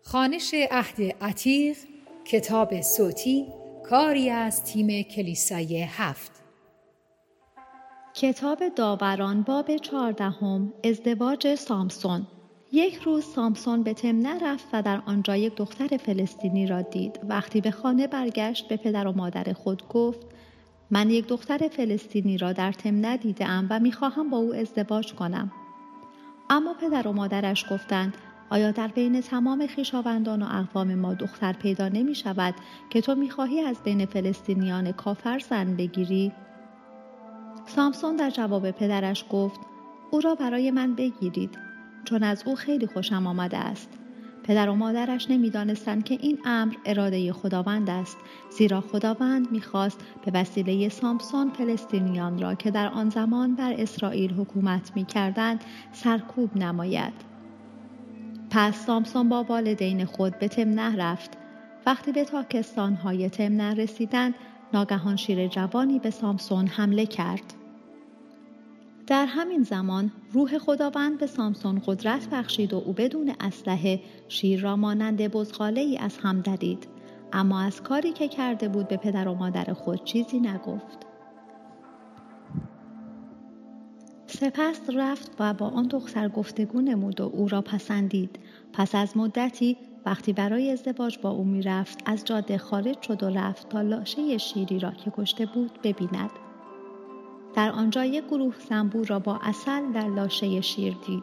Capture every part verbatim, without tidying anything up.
خوانش عهد عتیق، کتاب صوتی، کاری از تیم کلیسای هفت. کتاب داوران باب چهاردهم. ازدواج سامسون. یک روز سامسون به تمنه رفت و در آنجا یک دختر فلسطینی را دید. وقتی به خانه برگشت به پدر و مادر خود گفت: من یک دختر فلسطینی را در تمنه دیدم و می‌خواهم با او ازدواج کنم. اما پدر و مادرش گفتند: آیا در بین تمام خویشاوندان و اقوام ما دختر پیدا نمی شود که تو می خواهی از بین فلسطینیان کافر زن بگیری؟ سامسون در جواب پدرش گفت: او را برای من بگیرید، چون از او خیلی خوشم آمده است. پدر و مادرش نمی دانستند که این امر اراده خداوند است، زیرا خداوند می خواست به وسیله سامسون فلسطینیان را که در آن زمان بر اسرائیل حکومت می کردند سرکوب نماید. پس سامسون با والدین خود به تمنه رفت. وقتی به تاکستان‌های تمنه رسیدند، ناگهان شیر جوانی به سامسون حمله کرد. در همین زمان روح خداوند به سامسون قدرت بخشید و او بدون اسلحه شیر را مانند بزغاله‌ای از هم درید، اما از کاری که کرده بود به پدر و مادر خود چیزی نگفت. سپس رفت و با آن دختر گفتگو نمود و او را پسندید. پس از مدتی وقتی برای ازدواج با او می رفت از جاده خارج شد و رفت تا لاشه شیری را که کشته بود ببیند. در آنجا یک گروه زنبور را با عسل در لاشه شیر دید.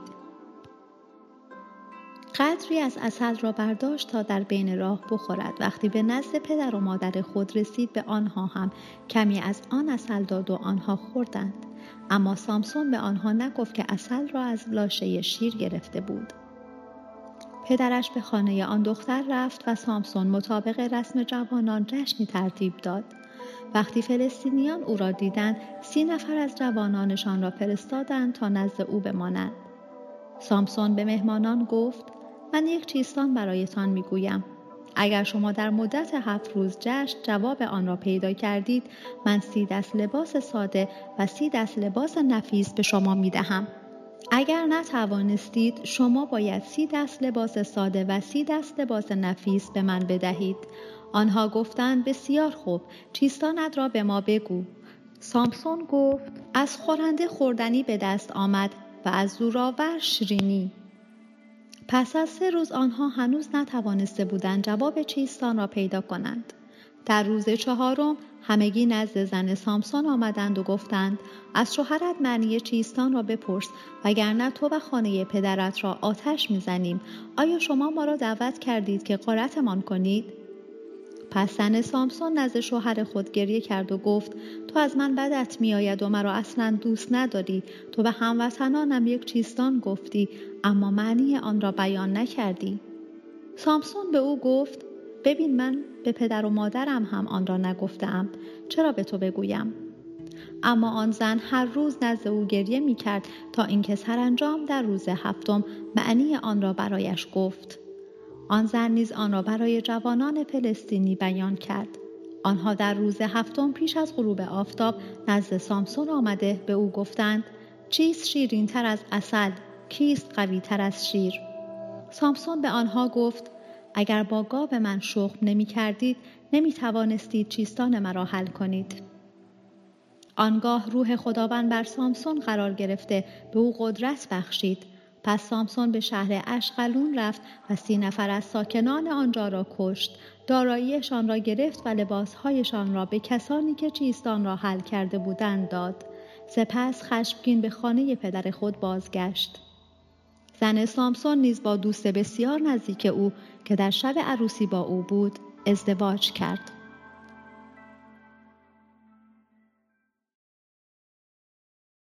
قدری از عسل را برداشت تا در بین راه بخورد. وقتی به نزد پدر و مادر خود رسید به آنها هم کمی از آن عسل داد و آنها خوردند. اما سامسون به آنها نگفت که عسل را از لاشه شیر گرفته بود. پدرش به خانه آن دختر رفت و سامسون مطابق رسم جوانان جشنی ترتیب داد. وقتی فلسطینیان او را دیدند، سی نفر از جوانانشان را فرستادند تا نزد او بمانند. سامسون به مهمانان گفت: من یک چیستان برایتان میگویم. اگر شما در مدت هفت روز جشن جواب آن را پیدا کردید، من سی دست لباس ساده و سی دست لباس نفیس به شما میدهم. اگر نتوانستید، شما باید سی دست لباس ساده و سی دست لباس نفیس به من بدهید. آنها گفتند: بسیار خوب، چیستانت را به ما بگو. سامسون گفت: از خورنده خوردنی به دست آمد و از زورآور شیرینی. پس از سه روز آنها هنوز نتوانسته بودند جواب چیستان را پیدا کنند. در روز چهارم همگی نزد زن سامسون آمدند و گفتند: از شوهرت معنی چیستان را بپرس، وگرنه تو و خانه پدرت را آتش میزنیم. آیا شما ما را دعوت کردید که غارتمان کنید؟ پس زن سامسون نزد شوهر خود گریه کرد و گفت: تو از من بدت می آید و مرا اصلا دوست نداری. تو به هموطنانم یک چیستان گفتی، اما معنی آن را بیان نکردی. سامسون به او گفت: ببین، من به پدر و مادرم هم آن را نگفتم، چرا به تو بگویم؟ اما آن زن هر روز نزد او گریه می کرد تا اینکه سرانجام در روز هفتم معنی آن را برایش گفت. آن زن نیز آن را برای جوانان فلسطینی بیان کرد. آنها در روز هفتم پیش از غروب آفتاب نزد سامسون آمده به او گفتند: چیست شیرین تر از عسل؟ کیست قوی تر از شیر؟ سامسون به آنها گفت: اگر با گاو من شخم نمی کردید، نمی توانستید چیستان مرا حل کنید. آنگاه روح خداوند بر سامسون قرار گرفته به او قدرت بخشید. پس سامسون به شهر اشقلون رفت و سی نفر از ساکنان آنجا را کشت. داراییشان را گرفت و لباسهایشان را به کسانی که چیستان را حل کرده بودند داد. سپس خشمگین به خانه پدر خود بازگشت. زن سامسون نیز با دوست بسیار نزدیک او که در شب عروسی با او بود ازدواج کرد.